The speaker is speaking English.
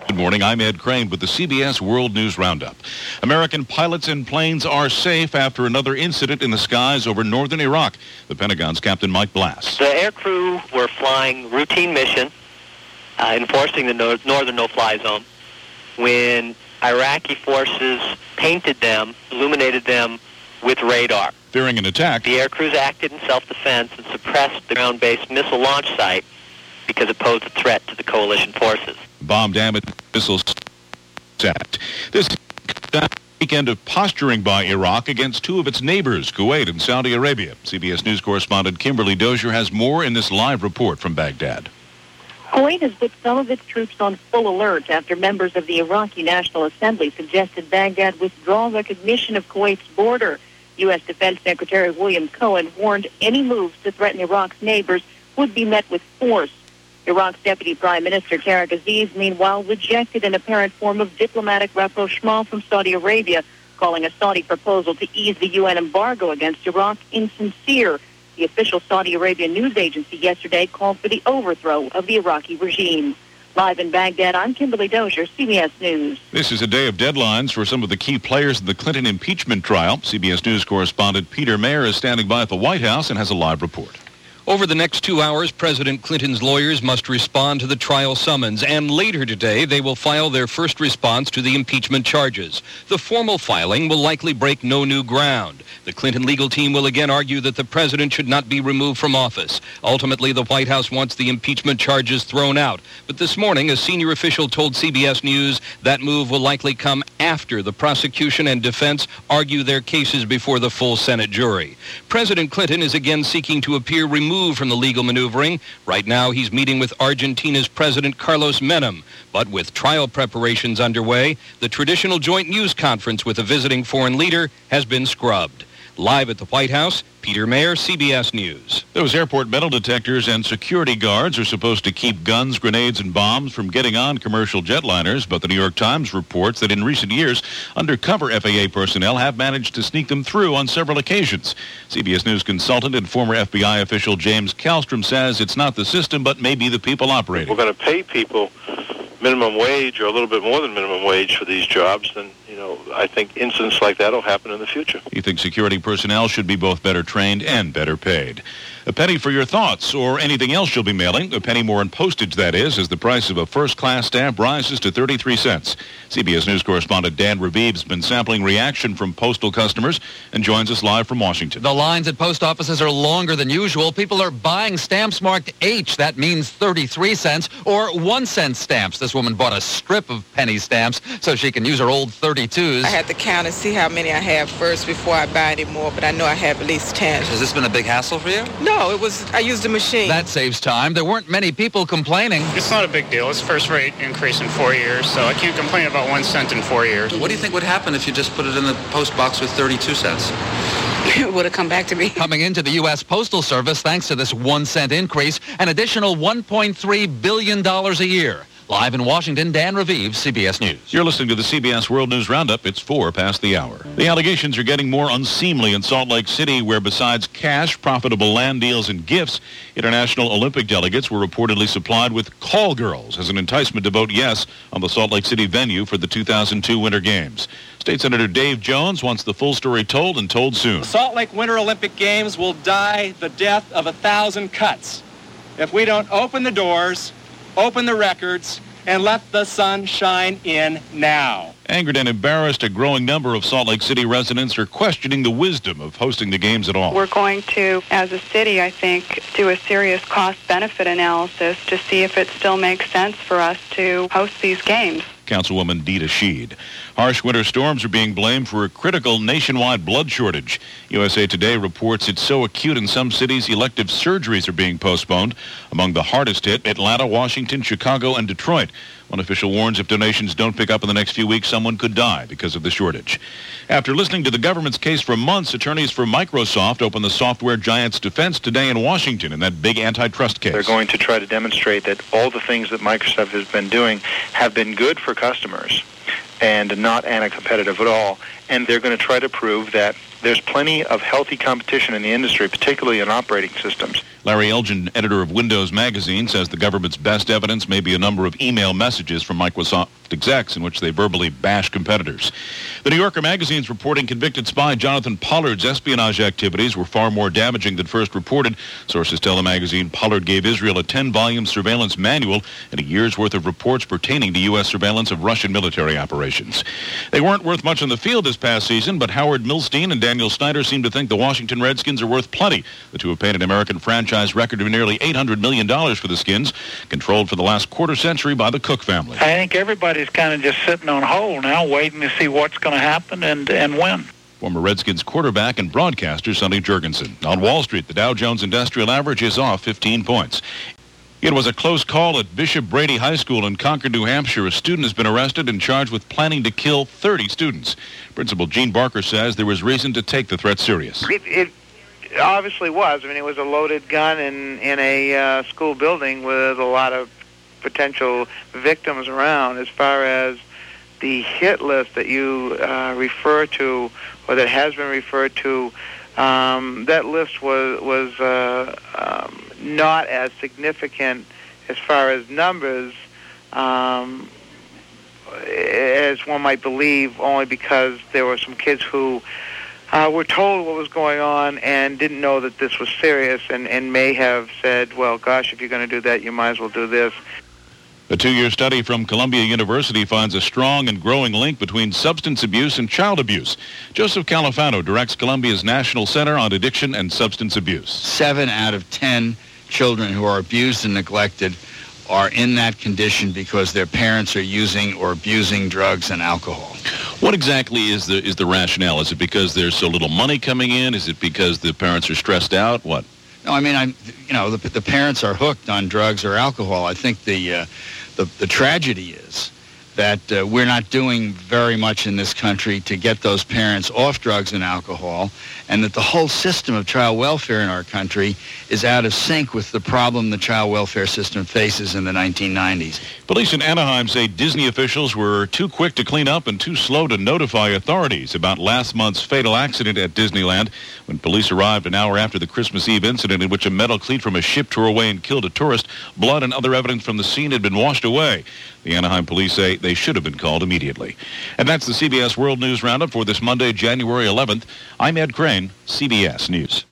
Good morning, I'm Ed Crane with the CBS World News Roundup. American pilots and planes are safe after another incident in the skies over northern Iraq. The Pentagon's Captain Mike Blass. The air crew were flying routine mission, enforcing the northern no-fly zone, when Iraqi forces painted them, illuminated them with radar. Fearing an attack, the air crews acted in self-defense and suppressed the ground-based missile launch site because it posed a threat to the coalition forces. Bomb-damaged missiles attacked. This weekend of posturing by Iraq against two of its neighbors, Kuwait and Saudi Arabia. CBS News correspondent Kimberly Dozier has more in this live report from Baghdad. Kuwait has put some of its troops on full alert after members of the Iraqi National Assembly suggested Baghdad withdraw recognition of Kuwait's border. U.S. Defense Secretary William Cohen warned any moves to threaten Iraq's neighbors would be met with force. Iraq's Deputy Prime Minister Tariq Aziz, meanwhile, rejected an apparent form of diplomatic rapprochement from Saudi Arabia, calling a Saudi proposal to ease the UN embargo against Iraq insincere. The official Saudi Arabian news agency yesterday called for the overthrow of the Iraqi regime. Live in Baghdad, I'm Kimberly Dozier, CBS News. This is a day of deadlines for some of the key players in the Clinton impeachment trial. CBS News correspondent Peter Mayer is standing by at the White House and has a live report. Over the next 2 hours, President Clinton's lawyers must respond to the trial summons, and later today they will file their first response to the impeachment charges. The formal filing will likely break no new ground. The Clinton legal team will again argue that the president should not be removed from office. Ultimately, the White House wants the impeachment charges thrown out. But this morning, a senior official told CBS News that move will likely come after the prosecution and defense argue their cases before the full Senate jury. President Clinton is again seeking to appear removed from the legal maneuvering. Right now, he's meeting with Argentina's President Carlos Menem. But with trial preparations underway, the traditional joint news conference with a visiting foreign leader has been scrubbed. Live at the White House, Peter Mayer, CBS News. Those airport metal detectors and security guards are supposed to keep guns, grenades, and bombs from getting on commercial jetliners, but the New York Times reports that in recent years, undercover FAA personnel have managed to sneak them through on several occasions. CBS News consultant and former FBI official James Kallstrom says it's not the system, but maybe the people operating. We're going to pay people minimum wage or a little bit more than minimum wage for these jobs, then, I think incidents like that will happen in the future. You think security personnel should be both better trained and better paid. A penny for your thoughts or anything else you'll be mailing. A penny more in postage, that is, as the price of a first-class stamp rises to 33 cents. CBS News correspondent Dan Raviv has been sampling reaction from postal customers and joins us live from Washington. The lines at post offices are longer than usual. People are buying stamps marked H. That means 33 cents or 1 cent stamps. This woman bought a strip of penny stamps so she can use her old 32s. I had to count and see how many I have first before I buy any more, but I know I have at least 10. Has this been a big hassle for you? No, I used a machine. That saves time. There weren't many people complaining. It's not a big deal. It's first rate increase in 4 years, so I can't complain about 1 cent in 4 years. What do you think would happen if you just put it in the post box with 32 cents? It would have come back to me. Coming into the U.S. Postal Service, thanks to this 1 cent increase, an additional $1.3 billion a year. Live in Washington, Dan Raviv, CBS News. You're listening to the CBS World News Roundup. It's 4 past the hour. The allegations are getting more unseemly in Salt Lake City, where besides cash, profitable land deals, and gifts, international Olympic delegates were reportedly supplied with call girls as an enticement to vote yes on the Salt Lake City venue for the 2002 Winter Games. State Senator Dave Jones wants the full story told and told soon. The Salt Lake Winter Olympic Games will die the death of 1,000 cuts if we don't open the doors, open the records, and let the sun shine in now. Angered and embarrassed, a growing number of Salt Lake City residents are questioning the wisdom of hosting the games at all. We're going to, as a city, I think, do a serious cost-benefit analysis to see if it still makes sense for us to host these games. Councilwoman Dita Sheed. Harsh winter storms are being blamed for a critical nationwide blood shortage. USA Today reports it's so acute in some cities, elective surgeries are being postponed. Among the hardest hit, Atlanta, Washington, Chicago, and Detroit. One official warns if donations don't pick up in the next few weeks, someone could die because of the shortage. After listening to the government's case for months, attorneys for Microsoft opened the software giant's defense today in Washington in that big antitrust case. They're going to try to demonstrate that all the things that Microsoft has been doing have been good for customers and not anti-competitive at all. And they're going to try to prove that there's plenty of healthy competition in the industry, particularly in operating systems. Larry Elgin, editor of Windows Magazine, says the government's best evidence may be a number of email messages from Microsoft execs in which they verbally bash competitors. The New Yorker magazine's reporting convicted spy Jonathan Pollard's espionage activities were far more damaging than first reported. Sources tell the magazine Pollard gave Israel a 10-volume surveillance manual and a year's worth of reports pertaining to U.S. surveillance of Russian military operations. They weren't worth much on the field this past season, but Howard Milstein and Daniel Snyder seem to think the Washington Redskins are worth plenty. The two have paid an American franchise record of nearly $800 million for the Skins, controlled for the last quarter century by the Cook family. I think everybody's kind of just sitting on hold now, waiting to see what's going to happen and when. Former Redskins quarterback and broadcaster Sonny Jurgensen. On Wall Street, the Dow Jones Industrial Average is off 15 points. It was a close call at Bishop Brady High School in Concord, New Hampshire. A student has been arrested and charged with planning to kill 30 students. Principal Gene Barker says there was reason to take the threat serious. It obviously was. I mean, it was a loaded gun in a school building with a lot of potential victims around. As far as the hit list that you refer to, or that has been referred to, that list was not as significant as far as numbers as one might believe, only because there were some kids who were told what was going on and didn't know that this was serious, and may have said, well, gosh, if you're going to do that, you might as well do this. A 2-year study from Columbia University finds a strong and growing link between substance abuse and child abuse. Joseph Califano directs Columbia's National Center on Addiction and Substance Abuse. 7 out of 10 children who are abused and neglected are in that condition because their parents are using or abusing drugs and alcohol. What exactly is the rationale? Is it because there's so little money coming in? Is it because the parents are stressed out? What? No, I mean, the parents are hooked on drugs or alcohol. I think the tragedy is that we're not doing very much in this country to get those parents off drugs and alcohol, and that the whole system of child welfare in our country is out of sync with the problem the child welfare system faces in the 1990s. Police in Anaheim say Disney officials were too quick to clean up and too slow to notify authorities about last month's fatal accident at Disneyland. When police arrived an hour after the Christmas Eve incident in which a metal cleat from a ship tore away and killed a tourist, blood and other evidence from the scene had been washed away. The Anaheim police say they should have been called immediately. And that's the CBS World News Roundup for this Monday, January 11th. I'm Ed Crane, CBS News.